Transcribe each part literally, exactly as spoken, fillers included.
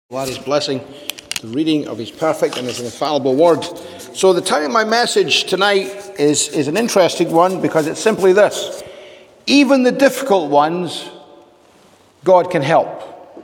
Allah His blessing, the reading of His perfect and His infallible word. So the title of my message tonight is, is an interesting one because it's simply this: even the difficult ones, God can help.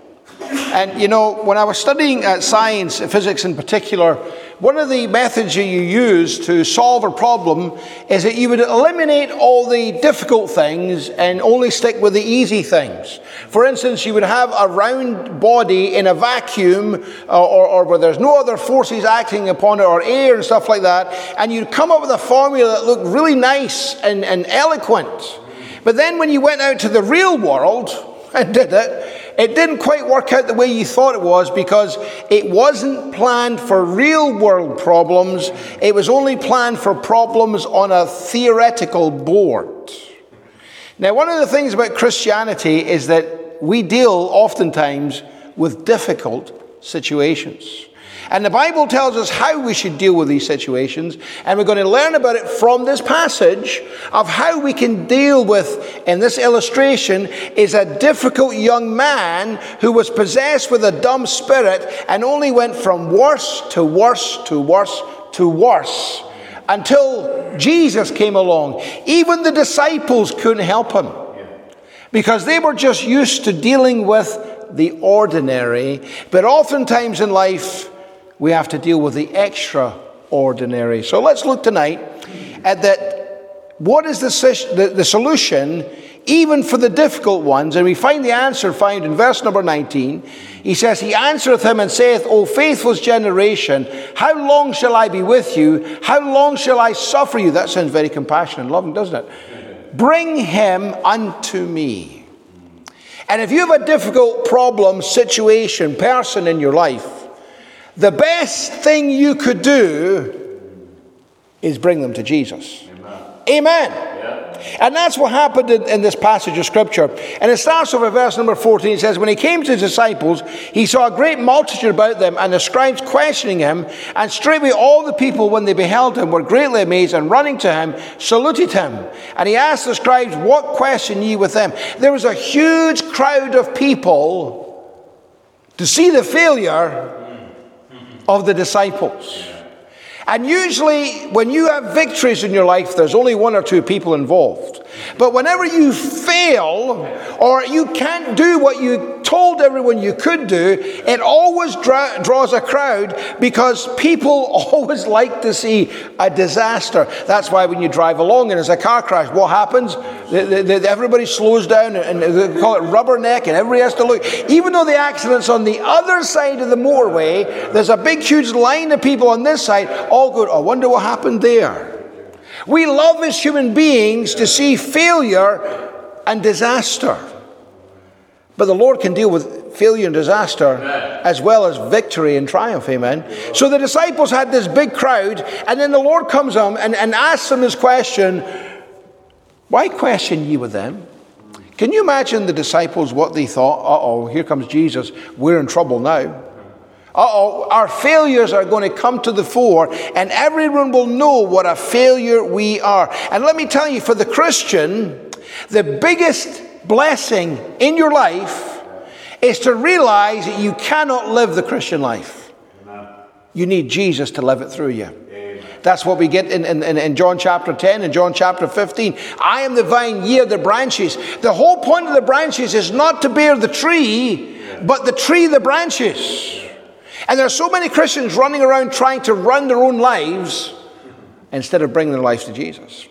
And you know, when I was studying uh, science, physics in particular, one of the methods you use to solve a problem is that you would eliminate all the difficult things and only stick with the easy things. For instance, you would have a round body in a vacuum uh, or, or where there's no other forces acting upon it, or air and stuff like that, and you'd come up with a formula that looked really nice and, and eloquent. But then when you went out to the real world and did it, it didn't quite work out the way you thought it was, because it wasn't planned for real world problems. It was only planned for problems on a theoretical board. Now, one of the things about Christianity is that we deal oftentimes with difficult situations. And the Bible tells us how we should deal with these situations. And we're going to learn about it from this passage of how we can deal with, in this illustration, is a difficult young man who was possessed with a dumb spirit and only went from worse to worse to worse to worse until Jesus came along. Even the disciples couldn't help him because they were just used to dealing with the ordinary. But oftentimes in life, we have to deal with the extraordinary. So let's look tonight at that. What is the, the, the solution even for the difficult ones? And we find the answer found in verse number nineteen. He says, He answereth him and saith, O faithless generation, how long shall I be with you? How long shall I suffer you? That sounds very compassionate and loving, doesn't it? Bring him unto me. And if you have a difficult problem, situation, person in your life, the best thing you could do is bring them to Jesus. Amen. Amen. Yeah. And that's what happened in, in this passage of Scripture. And it starts over verse number fourteen. It says, When he came to his disciples, he saw a great multitude about them, and the scribes questioning him. And straightway all the people, when they beheld him, were greatly amazed, and running to him, saluted him. And he asked the scribes, What question ye with them? There was a huge crowd of people to see the failure of the disciples. And usually when you have victories in your life, there's only one or two people involved. But whenever you fail, or you can't do what you told everyone you could do, it always dra- draws a crowd, because people always like to see a disaster. That's why when you drive along and there's a car crash, what happens? The, the, the, everybody slows down, and they call it rubberneck, and everybody has to look. Even though the accident's on the other side of the motorway, there's a big huge line of people on this side, all go, I wonder what happened there. We love as human beings to see failure and disaster. But the Lord can deal with failure and disaster as well as victory and triumph. Amen. So the disciples had this big crowd, and then the Lord comes on and, and asks them this question: Why question ye with them? Can you imagine the disciples, what they thought? Uh-oh, here comes Jesus. We're in trouble now. Uh-oh, our failures are going to come to the fore, and everyone will know what a failure we are. And let me tell you, for the Christian, the biggest blessing in your life is to realize that you cannot live the Christian life. You need Jesus to live it through you. That's what we get in, in, in John chapter ten and John chapter fifteen. I am the vine, ye are the branches. The whole point of the branches is not to bear the tree, but the tree the branches. And there are so many Christians running around trying to run their own lives instead of bringing their lives to Jesus.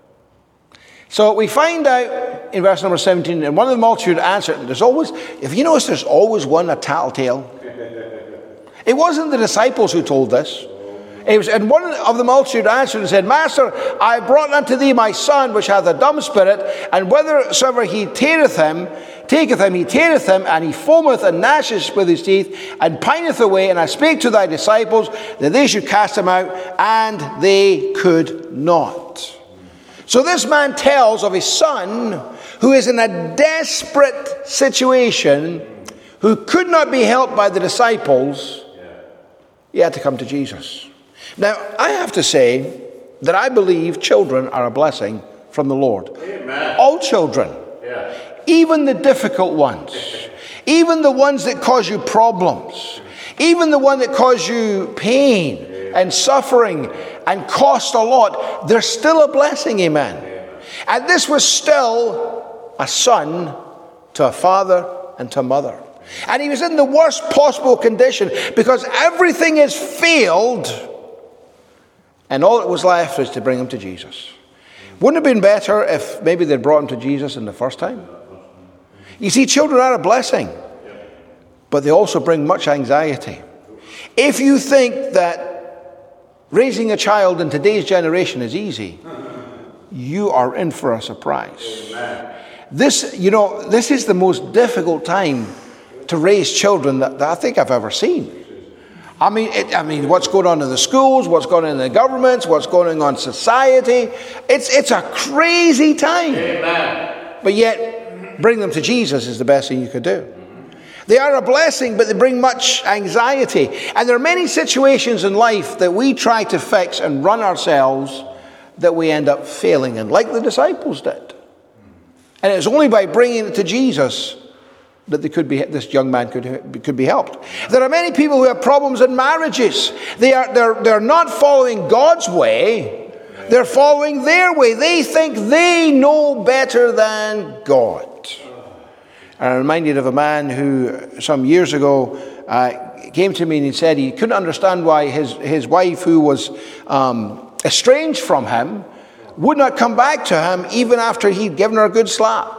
So we find out in verse number seventeen, and one of the multitude answered, there's always, if you notice, there's always one a tattletale. It wasn't the disciples who told this. It was, and one of the multitude answered and said, Master, I brought unto thee my son, which hath a dumb spirit, and whithersoever he teareth him, taketh him, he teareth him, and he foameth and gnasheth with his teeth, and pineth away. And I spake to thy disciples that they should cast him out, and they could not. So this man tells of his son, who is in a desperate situation, who could not be helped by the disciples. He had to come to Jesus. Now, I have to say that I believe children are a blessing from the Lord. Amen. All children. Yeah. Even the difficult ones. even the ones that cause you problems, even the one that cause you pain and suffering and cost a lot, they're still a blessing, amen. And this was still a son to a father and to a mother. And he was in the worst possible condition because everything has failed, and all that was left was to bring him to Jesus. Wouldn't it have been better if maybe they'd brought him to Jesus in the first time? You see, children are a blessing, but they also bring much anxiety. If you think that raising a child in today's generation is easy, you are in for a surprise. Amen. This, you know, this is the most difficult time to raise children that, that I think I've ever seen. I mean, it, I mean, what's going on in the schools, what's going on in the governments, what's going on in society. It's, it's a crazy time. Amen. But yet, bring them to Jesus is the best thing you could do. They are a blessing, but they bring much anxiety. And there are many situations in life that we try to fix and run ourselves that we end up failing in, like the disciples did. And it's only by bringing it to Jesus that they could be, this young man could, could be helped. There are many people who have problems in marriages. They are, they're, they're not following God's way. They're following their way. They think they know better than God. I'm reminded of a man who some years ago uh, came to me and he said he couldn't understand why his, his wife, who was um, estranged from him, would not come back to him even after he'd given her a good slap.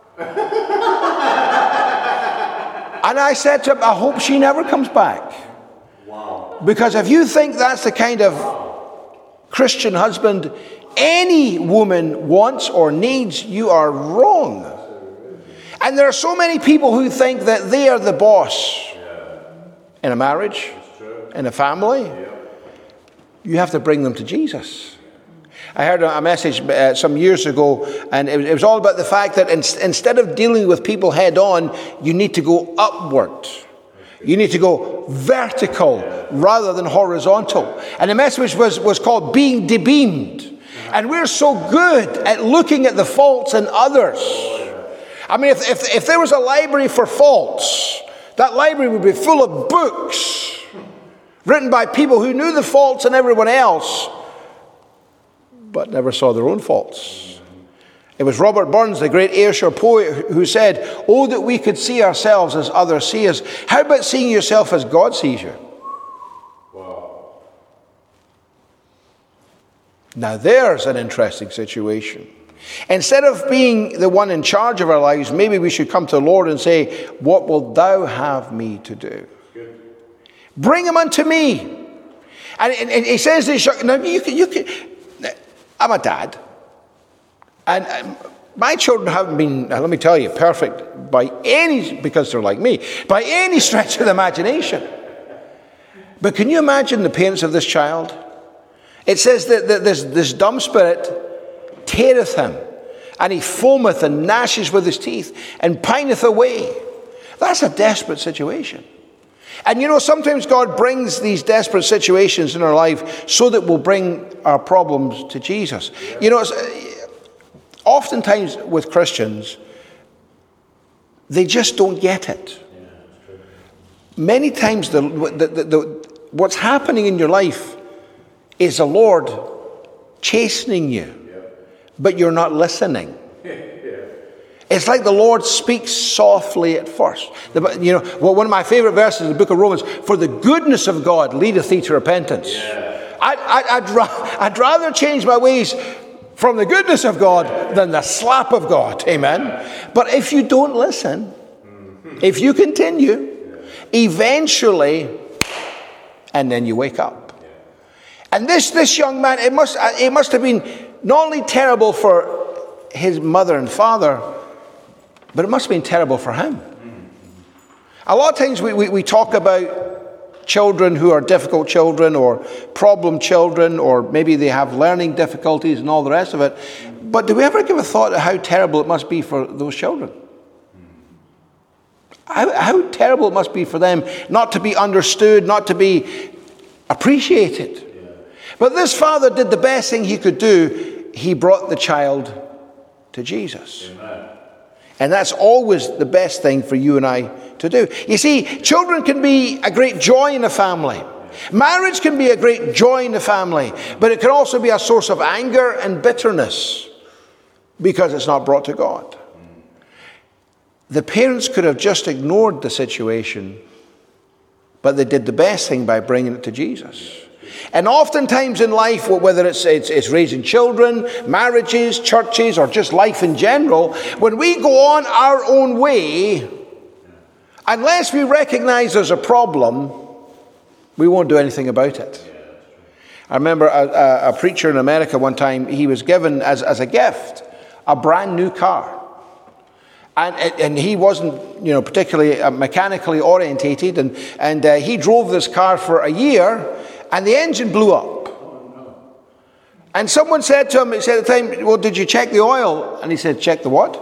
And I said to him, I hope she never comes back. Wow. Because if you think that's the kind of Christian husband any woman wants or needs, you are wrong. And there are so many people who think that they are the boss in a marriage, in a family. You have to bring them to Jesus. I heard a message uh, some years ago, and it was, it was all about the fact that in, instead of dealing with people head on, you need to go upward. You need to go vertical rather than horizontal. And the message was, was called being debeamed. And we're so good at looking at the faults in others. I mean, if, if, if there was a library for faults, that library would be full of books written by people who knew the faults in everyone else, but never saw their own faults. It was Robert Burns, the great Ayrshire poet, who said, "Oh, that we could see ourselves as others see us. How about seeing yourself as God sees you?" Wow. Now there's an interesting situation. Instead of being the one in charge of our lives, maybe we should come to the Lord and say, "What wilt thou have me to do? Bring him unto me." And, and, and he says this, now you can, you can, I'm a dad, and my children haven't been, let me tell you, perfect by any, because they're like me, by any stretch of the imagination. But can you imagine the parents of this child? It says that, that this, this dumb spirit teareth him, and he foameth and gnasheth with his teeth, and pineth away. That's a desperate situation. And you know, sometimes God brings these desperate situations in our life so that we'll bring our problems to Jesus. You know, oftentimes with Christians, they just don't get it. Many times the, the, the, the, what's happening in your life is the Lord chastening you, but you're not listening. It's like the Lord speaks softly at first. The, you know, well, one of my favorite verses in the book of Romans, "For the goodness of God leadeth thee to repentance." Yeah. I, I, I'd, ra- I'd rather change my ways from the goodness of God than the slap of God. Amen. But if you don't listen, if you continue, eventually, and then you wake up. And this, this young man, it must, it must have been not only terrible for his mother and father, but it must have been terrible for him. A lot of times we, we, we talk about children who are difficult children or problem children, or maybe they have learning difficulties and all the rest of it. But do we ever give a thought of how terrible it must be for those children? How, how terrible it must be for them not to be understood, not to be appreciated. But this father did the best thing he could do. He brought the child to Jesus. Amen. And that's always the best thing for you and I to do. You see, children can be a great joy in a family. Marriage can be a great joy in the family, but it can also be a source of anger and bitterness because it's not brought to God. The parents could have just ignored the situation, but they did the best thing by bringing it to Jesus. And oftentimes in life, whether it's, it's, it's raising children, marriages, churches, or just life in general, when we go on our own way, unless we recognize there's a problem, we won't do anything about it. I remember a, a, a preacher in America one time, he was given as, as a gift a brand new car. And, and he wasn't, you know, particularly mechanically orientated, and, and uh, he drove this car for a year, and the engine blew up. And someone said to him, he said at the time, well, did you check the oil? And he said, check the what?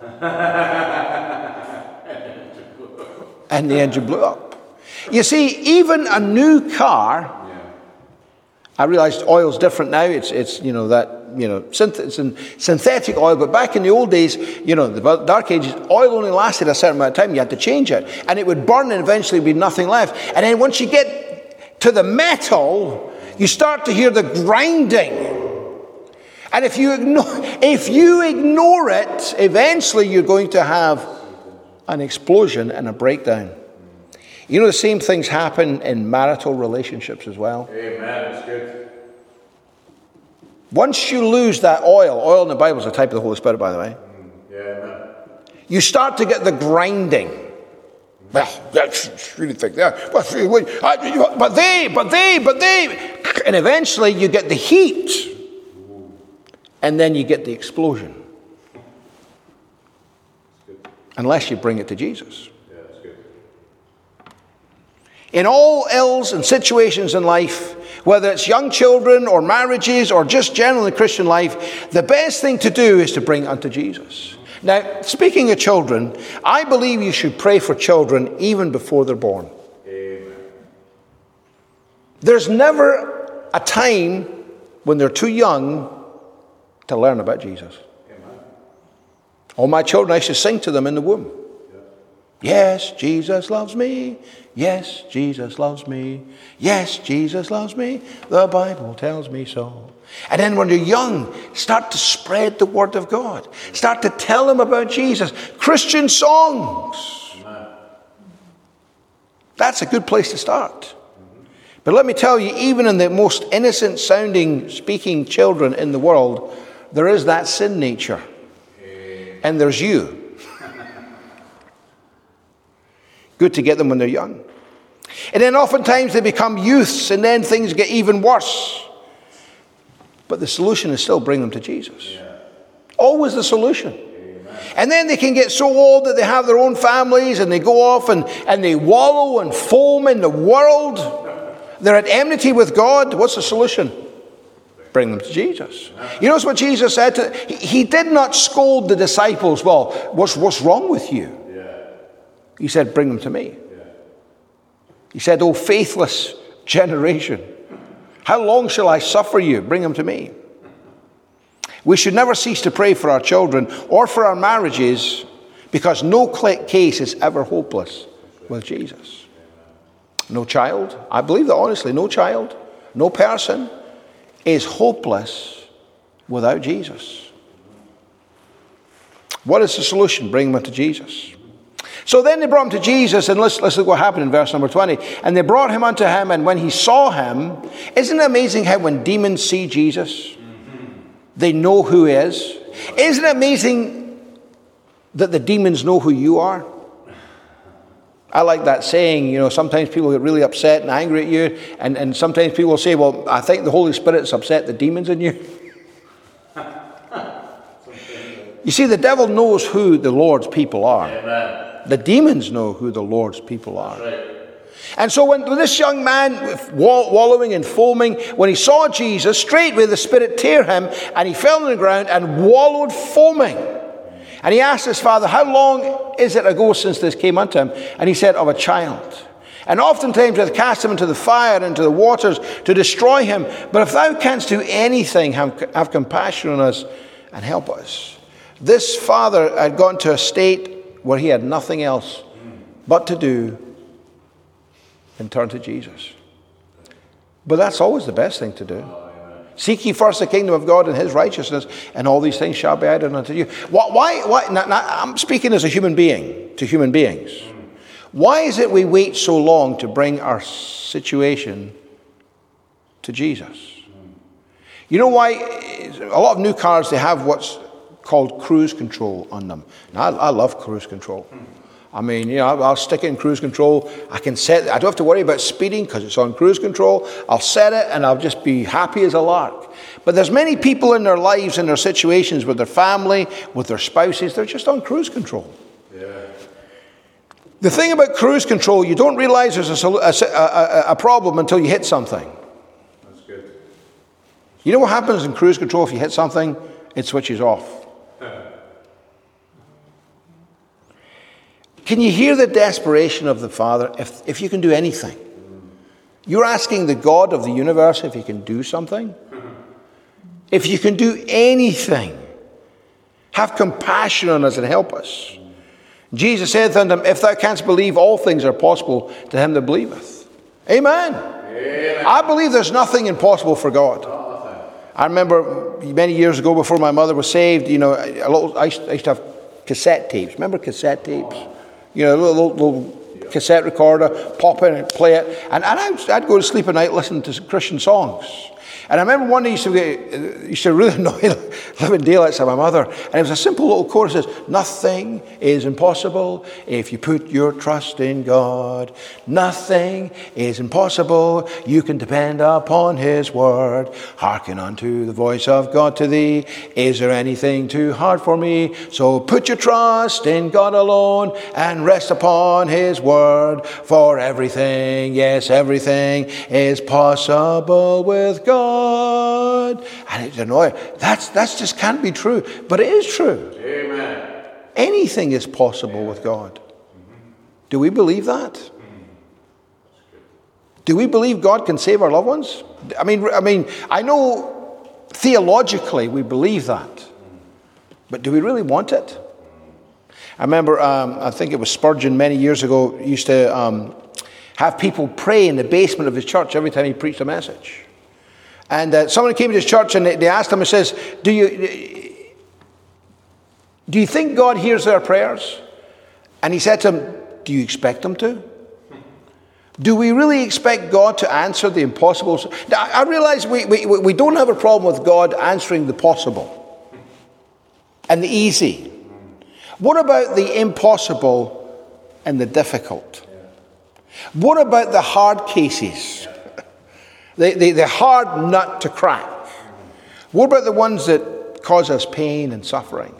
And the engine blew up. You see, even a new car, I realized oil's different now. It's, it's you know, that, you know, synth- it's in synthetic oil. But back in the old days, you know, the dark ages, oil only lasted a certain amount of time. You had to change it. And it would burn and eventually be nothing left. And then once you get to the metal, you start to hear the grinding. And if you ignore, if you ignore it, eventually you're going to have an explosion and a breakdown. You know, the same things happen in marital relationships as well. Amen. That's good. Once you lose that oil, oil in the Bible is a type of the Holy Spirit, by the way. Mm, yeah, amen. You start to get the grinding. Well, that's really think that. But they, but they, but they. And eventually you get the heat. And then you get the explosion. Unless you bring it to Jesus. In all ills and situations in life, whether it's young children or marriages or just generally Christian life, the best thing to do is to bring it unto Jesus. Now, speaking of children, I believe you should pray for children even before they're born. Amen. There's never a time when they're too young to learn about Jesus. Amen. All my children, I used to sing to them in the womb. Yes, Jesus loves me. Yes, Jesus loves me. Yes, Jesus loves me. The Bible tells me so. And then when you're young, start to spread the word of God. Start to tell them about Jesus. Christian songs. Amen. That's a good place to start. But let me tell you, even in the most innocent sounding, speaking children in the world, there is that sin nature. And there's you. Good to get them when they're young. And then oftentimes they become youths, and then things get even worse. But the solution is still bring them to Jesus. Yeah. Always the solution. Amen. And then they can get so old that they have their own families, and they go off and, and they wallow and foam in the world. They're at enmity with God. What's the solution? Bring them to Jesus. Yeah. You notice what Jesus said to he, he did not scold the disciples. Well, what's, what's wrong with you? He said, bring them to me. Yeah. He said, oh, faithless generation, how long shall I suffer you? Bring them to me. We should never cease to pray for our children or for our marriages, because no case is ever hopeless with Jesus. No child, I believe that honestly, no child, no person is hopeless without Jesus. What is the solution? Bring them to Jesus. So then they brought him to Jesus, and let's, let's look what happened in verse number twenty. And they brought him unto him, and when he saw him, isn't it amazing how when demons see Jesus, they know who he is? Isn't it amazing that the demons know who you are? I like that saying, you know, sometimes people get really upset and angry at you, and, and sometimes people will say, well, I think the Holy Spirit's upset the demons in you. You see, the devil knows who the Lord's people are. Amen. The demons know who the Lord's people are. That's right. And so when this young man, wallowing and foaming, when he saw Jesus, straightway the Spirit tear him, and he fell on the ground and wallowed foaming. And he asked his father, how long is it ago since this came unto him? And he said, of a child. And oftentimes hath cast him into the fire and into the waters to destroy him. But if thou canst do anything, have, have compassion on us and help us. This father had gone to a state where he had nothing else but to do and turn to Jesus. But that's always the best thing to do. Seek ye first the kingdom of God and his righteousness, and all these things shall be added unto you. Why? why, why now, now, I'm speaking as a human being, to human beings. Why is it we wait so long to bring our situation to Jesus? You know why? A lot of new cars, they have what's called cruise control on them. Now, I, I love cruise control. I mean, you know, I'll, I'll stick it in cruise control. I can set it. I don't have to worry about speeding because it's on cruise control. I'll set it and I'll just be happy as a lark. But there's many people in their lives, in their situations, with their family, with their spouses, they're just on cruise control. Yeah. The thing about cruise control, you don't realize there's a, a, a, a problem until you hit something. That's good. You know what happens in cruise control if you hit something? It switches off. Can you hear the desperation of the Father? If, if you can do anything. You're asking the God of the universe if he can do something. If you can do anything, have compassion on us and help us. Jesus saith unto him, if thou canst believe, all things are possible to him that believeth. Amen. Amen. I believe there's nothing impossible for God. I remember many years ago, before my mother was saved, you know, a little, I used to have cassette tapes. Remember cassette tapes? You know, a little, little, little cassette recorder, pop in and play it. And, and I'd, I'd go to sleep at night listening to Christian songs. And I remember one day I used to, get, used to really annoy living daylights of my mother. And it was a simple little chorus that says, nothing is impossible if you put your trust in God. Nothing is impossible. You can depend upon his word. Hearken unto the voice of God to thee. Is there anything too hard for me? So put your trust in God alone and rest upon his word. For everything, yes, everything is possible with God. And it's annoying. That's, that's just can't be true. But it is true. Amen. Anything is possible with God. Do we believe that? Do we believe God can save our loved ones? I mean, I mean, I know theologically we believe that. But do we really want it? I remember, um, I think it was Spurgeon many years ago, used to um, have people pray in the basement of his church every time he preached a message. And uh, someone came to his church and they, they asked him, he says, do you, do you think God hears their prayers? And he said to them, do you expect him to? Do we really expect God to answer the impossible? Now, I realize we, we, we don't have a problem with God answering the possible and the easy. What about the impossible and the difficult? What about the hard cases? The, the, the hard nut to crack. What about the ones that cause us pain and suffering?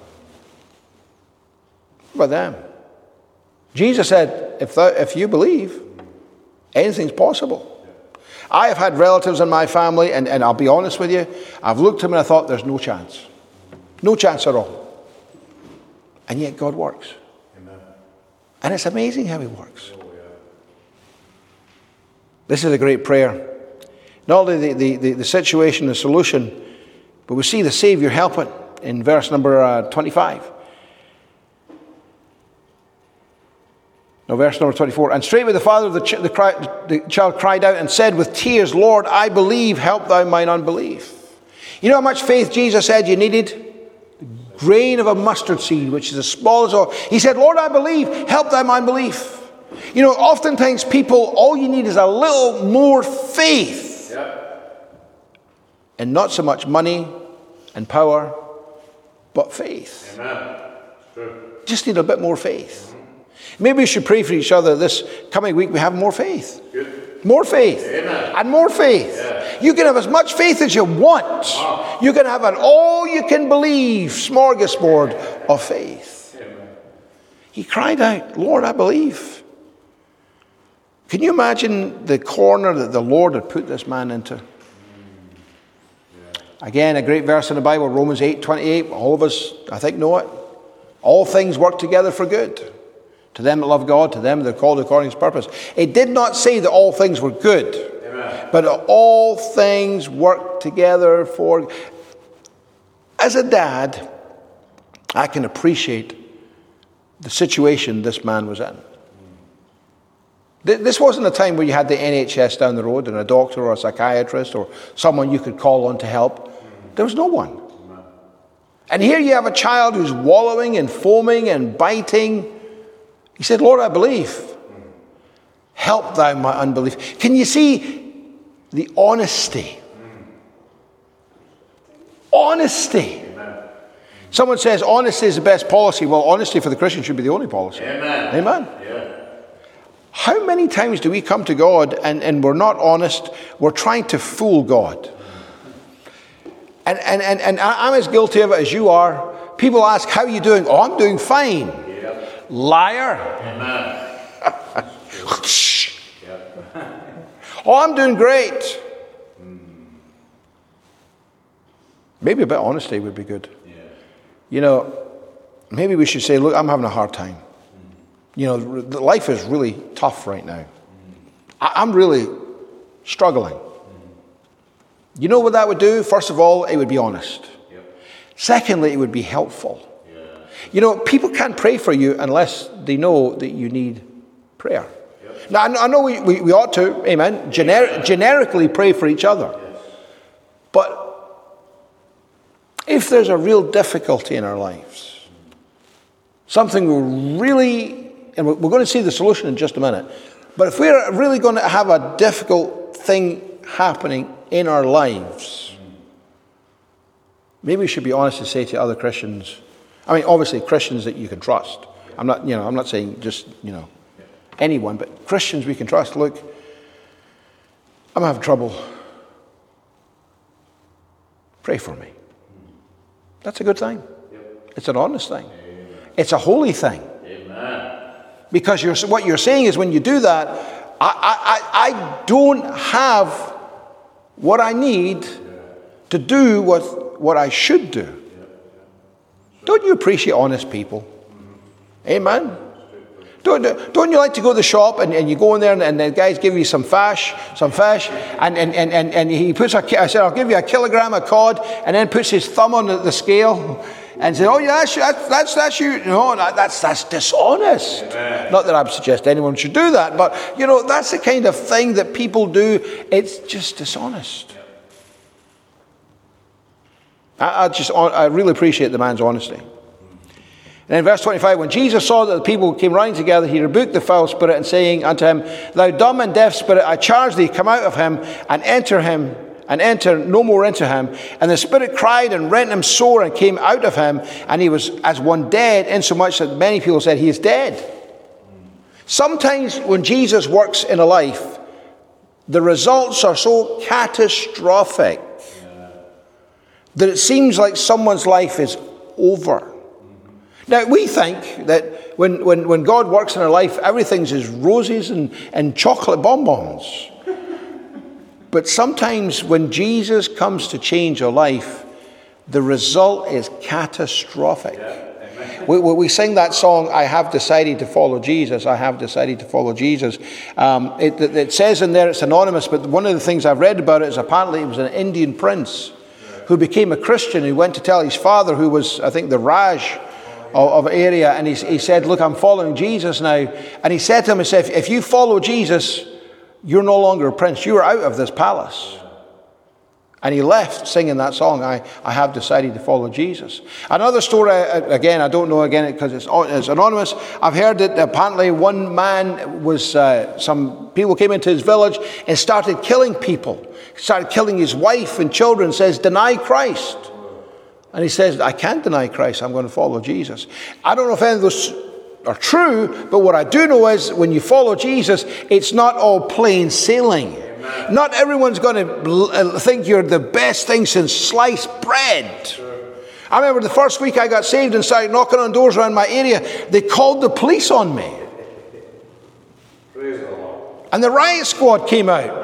What about them? Jesus said, if, thou, if you believe, anything's possible. I have had relatives in my family, and, and I'll be honest with you, I've looked at them and I thought, there's no chance. No chance at all. And yet God works. Amen. And it's amazing how he works. Oh, yeah. This is a great prayer. Not only the, the, the, the situation, the solution, but we see the Savior helping in verse number uh, twenty-five. No, verse number twenty-four. And straightway the father of the, ch- the, cry, the child cried out and said with tears, Lord, I believe, help thou mine unbelief. You know how much faith Jesus said you needed? The grain of a mustard seed, which is as small as all. He said, Lord, I believe, help thou mine unbelief. You know, oftentimes people, all you need is a little more faith. And not so much money and power, but faith. Amen. True. Just need a bit more faith. Mm-hmm. Maybe we should pray for each other this coming week. We have more faith. Good. More faith. Amen. And more faith. Yeah. You can have as much faith as you want. Wow. You can have an all-you-can-believe smorgasbord of faith. Amen. He cried out, Lord, I believe. Can you imagine the corner that the Lord had put this man into? Again, a great verse in the Bible, Romans eight twenty-eight. All of us, I think, know it. All things work together for good. To them that love God, to them that are called according to his purpose. It did not say that all things were good. Amen. But all things work together for... As a dad, I can appreciate the situation this man was in. Th- This wasn't a time where you had the N H S down the road and a doctor or a psychiatrist or someone you could call on to help. There was no one. And here you have a child who's wallowing and foaming and biting. He said, Lord, I believe. Help thou my unbelief. Can you see the honesty? Honesty. Someone says honesty is the best policy. Well, honesty for the Christian should be the only policy. Amen. Amen. Yeah. How many times do we come to God and, and we're not honest? We're trying to fool God. And, and, and, and I'm as guilty of it as you are. People ask, how are you doing? Oh, I'm doing fine. Yep. Liar. Amen. Oh, I'm doing great. Maybe a bit of honesty would be good. Yeah. You know, maybe we should say, look, I'm having a hard time. You know, life is really tough right now. I'm really struggling. You know what that would do? First of all, it would be honest. Yep. Secondly, it would be helpful. Yeah. You know, people can't pray for you unless they know that you need prayer. Yep. Now, I know, I know we, we, we ought to, amen, gener- generically pray for each other. Yes. But if there's a real difficulty in our lives, something we're really, and we're going to see the solution in just a minute, but if we're really going to have a difficult thing happening in our lives, maybe we should be honest to say to other Christians, I mean, obviously Christians that you can trust. I'm not, you know, I'm not saying just, you know, anyone, but Christians we can trust. Look, I'm having trouble. Pray for me. That's a good thing. It's an honest thing. It's a holy thing. Amen. Because you're, what you're saying is when you do that, I, I, I don't have what I need to do what, what I should do. Don't you appreciate honest people? Amen. Don't, don't you like to go to the shop and, and you go in there and, and the guys give you some fish, some fish, and, and, and, and, and he puts a, I said, I'll give you a kilogram of cod, and then puts his thumb on the, the scale and says, oh yeah, that's, that's, that's you. No, that's, that's dishonest. Amen. Not that I suggest anyone should do that, but you know, that's the kind of thing that people do. It's just dishonest. I, I just, I really appreciate the man's honesty. And in verse twenty-five, when Jesus saw that the people came running together, he rebuked the foul spirit and saying unto him, thou dumb and deaf spirit, I charge thee, come out of him and enter him, and enter no more into him. And the spirit cried and rent him sore and came out of him, and he was as one dead, insomuch that many people said, he is dead. Sometimes when Jesus works in a life, the results are so catastrophic that it seems like someone's life is over. Now, we think that when, when, when God works in our life, everything's is roses and, and chocolate bonbons. But sometimes when Jesus comes to change your life, the result is catastrophic. Yeah, we, we, we sing that song, I have decided to follow Jesus. I have decided to follow Jesus. Um, it, it says in there it's anonymous, but one of the things I've read about it is apparently it was an Indian prince who became a Christian, who went to tell his father, who was, I think, the Raj of, of area, and he, he said, look, I'm following Jesus now. And he said to him, he said, if you follow Jesus, you're no longer a prince. You are out of this palace. And he left singing that song, I, I have decided to follow Jesus. Another story, again, I don't know again because it's, it's anonymous. I've heard that apparently one man was, uh, some people came into his village and started killing people. Started killing his wife and children, says, deny Christ. And he says, I can't deny Christ, I'm going to follow Jesus. I don't know if any of those are true, but what I do know is when you follow Jesus, it's not all plain sailing. Amen. Not everyone's going to think you're the best thing since sliced bread. Sure. I remember the first week I got saved and started knocking on doors around my area, they called the police on me. Praise the Lord. And the riot squad came out.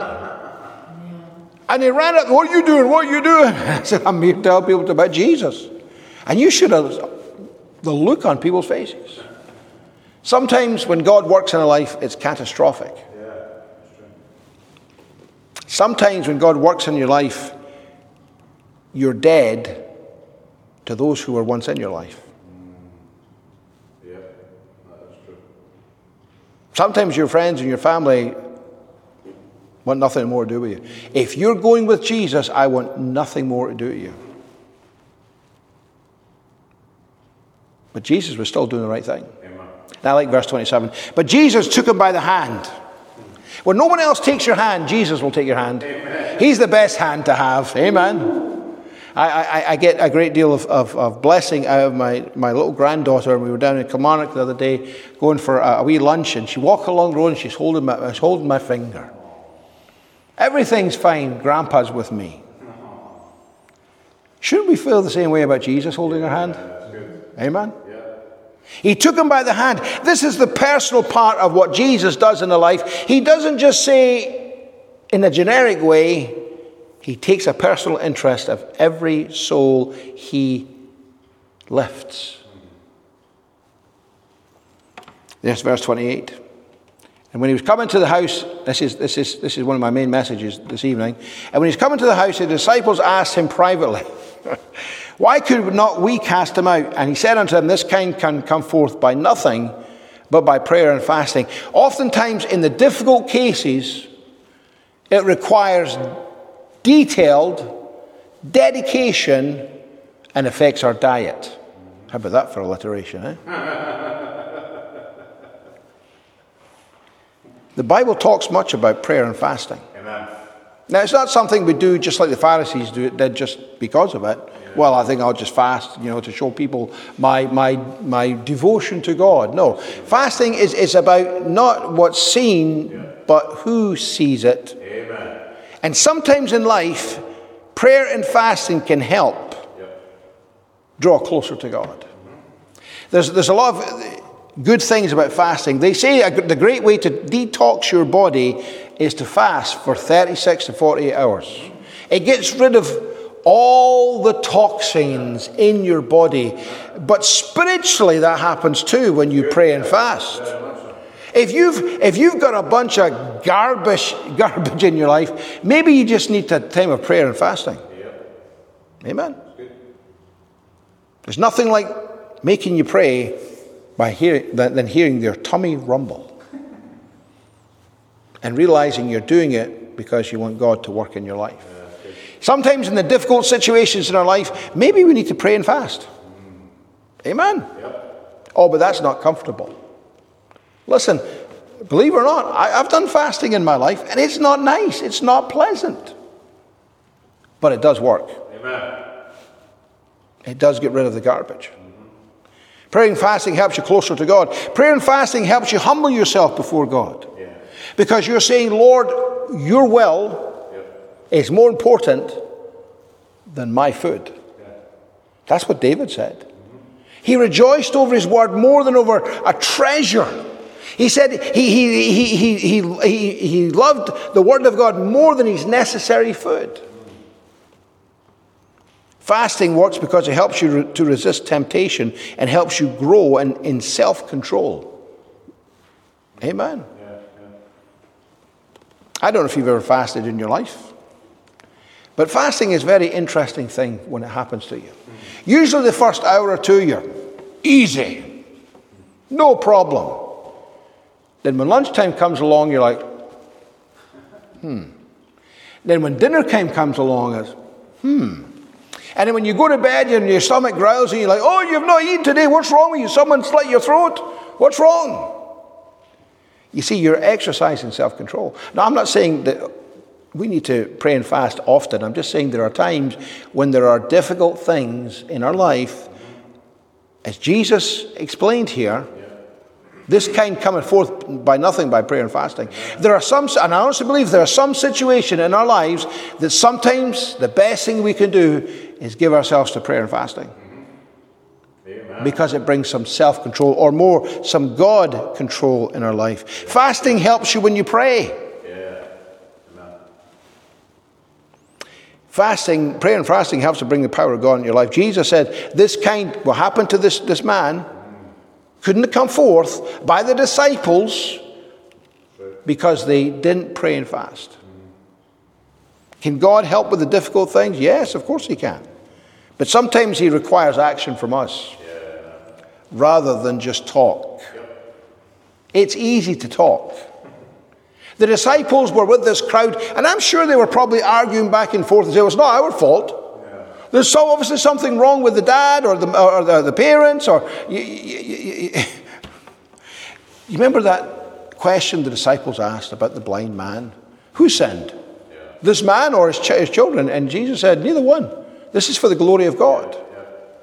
And they ran up, what are you doing? What are you doing? I said, I'm here to tell people about Jesus. And you should have the look on people's faces. Sometimes when God works in a life, it's catastrophic. Yeah, that's true. Sometimes when God works in your life, you're dead to those who were once in your life. Mm. Yeah, that's true. Sometimes your friends and your family want nothing more to do with you. If you're going with Jesus, I want nothing more to do with you. But Jesus was still doing the right thing. Amen. And I like verse twenty-seven. But Jesus took him by the hand. When no one else takes your hand, Jesus will take your hand. Amen. He's the best hand to have. Amen. I, I, I get a great deal of, of, of blessing out of my, my little granddaughter. We were down in Kilmarnock the other day going for a, a wee lunch, and she walked along the road and she's holding my, she's holding my finger. Everything's fine. Grandpa's with me. Shouldn't we feel the same way about Jesus holding our hand? Amen. He took him by the hand. This is the personal part of what Jesus does in the life. He doesn't just say in a generic way. He takes a personal interest of every soul he lifts. There's verse twenty-eight. And when he was coming to the house, this is, this is, this is one of my main messages this evening. And when he was coming to the house, the disciples asked him privately, why could not we cast him out? And he said unto them, this kind can come forth by nothing but by prayer and fasting. Oftentimes in the difficult cases, it requires detailed dedication and affects our diet. How about that for alliteration, eh? The Bible talks much about prayer and fasting. Amen. Now, it's not something we do just like the Pharisees do it, did just because of it. Yeah. Well, I think I'll just fast, you know, to show people my my my devotion to God. No, fasting is, is about not what's seen, yeah. but who sees it. Amen. And sometimes in life, prayer and fasting can help draw closer to God. There's, there's a lot of good things about fasting. They say the great way to detox your body is to fast for thirty-six to forty-eight hours. It gets rid of all the toxins in your body. But spiritually that happens too when you pray and fast. If you've, if you've got a bunch of garbage, garbage in your life, maybe you just need a time of prayer and fasting. Amen. There's nothing like making you pray by hearing, than hearing your tummy rumble and realizing you're doing it because you want God to work in your life. Sometimes in the difficult situations in our life, maybe we need to pray and fast. Amen. Oh, but that's not comfortable. Listen, believe it or not, I, I've done fasting in my life, and it's not nice. It's not pleasant. But it does work. Amen. It does get rid of the garbage. Mm-hmm. Prayer and fasting helps you closer to God. Prayer and fasting helps you humble yourself before God. Yeah. Because you're saying, Lord, your will yeah. is more important than my food. Yeah. That's what David said. Mm-hmm. He rejoiced over his word more than over a treasure. He said he, he, he, he, he, he, he loved the word of God more than his necessary food. Fasting works because it helps you to resist temptation and helps you grow in, in self-control. Amen. Yeah, yeah. I don't know if you've ever fasted in your life, but fasting is a very interesting thing when it happens to you. Mm-hmm. Usually the first hour or two, you're easy. No problem. Then when lunchtime comes along, you're like, hmm. Then when dinner time comes along, it's, hmm. And then when you go to bed and your stomach growls and you're like, oh, you've not eaten today. What's wrong with you? Someone slit your throat? What's wrong? You see, you're exercising self-control. Now, I'm not saying that we need to pray and fast often. I'm just saying there are times when there are difficult things in our life, as Jesus explained here. This kind cometh forth by nothing by prayer and fasting. There are some, and I honestly believe there are some situations in our lives that sometimes the best thing we can do is give ourselves to prayer and fasting. Amen. Because it brings some self-control, or more, some God control in our life. Fasting helps you when you pray. Yeah. Amen. Fasting, prayer and fasting helps to bring the power of God in your life. Jesus said, this kind will happen to this, this man. Couldn't come forth by the disciples because they didn't pray and fast. Can God help with the difficult things? Yes, of course he can. But sometimes he requires action from us rather than just talk. It's easy to talk. The disciples were with this crowd, and I'm sure they were probably arguing back and forth and saying, it's not our fault. There's so obviously something wrong with the dad or the, or the, the parents. Or you, you, you, you remember that question the disciples asked about the blind man? Who sinned? Yeah. This man or his, ch- his children? And Jesus said, neither one. This is for the glory of God. Yeah.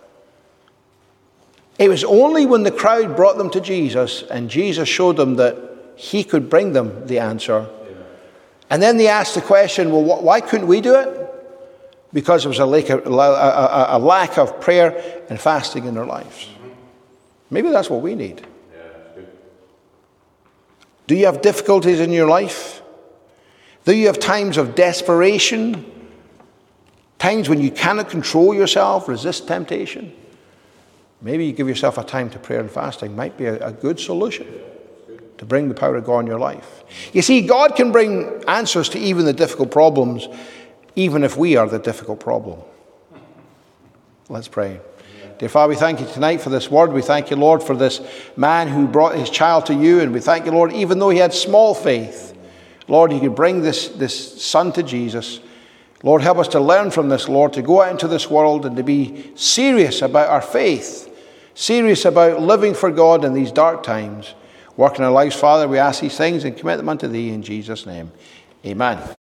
It was only when the crowd brought them to Jesus and Jesus showed them that he could bring them the answer. Yeah. And then they asked the question, well, wh- why couldn't we do it? Because there was a lack, of, a, a lack of prayer and fasting in their lives. Maybe that's what we need. Yeah, do you have difficulties in your life? Do you have times of desperation? Times when you cannot control yourself, resist temptation? Maybe you give yourself a time to prayer and fasting. Might be a, a good solution to bring the power of God in your life. You see, God can bring answers to even the difficult problems, even if we are the difficult problem. Let's pray. Dear Father, we thank you tonight for this word. We thank you, Lord, for this man who brought his child to you. And we thank you, Lord, even though he had small faith, Lord, you could bring this, this son to Jesus. Lord, help us to learn from this, Lord, to go out into this world and to be serious about our faith, serious about living for God in these dark times. Work in our lives, Father, we ask these things and commit them unto thee in Jesus' name. Amen.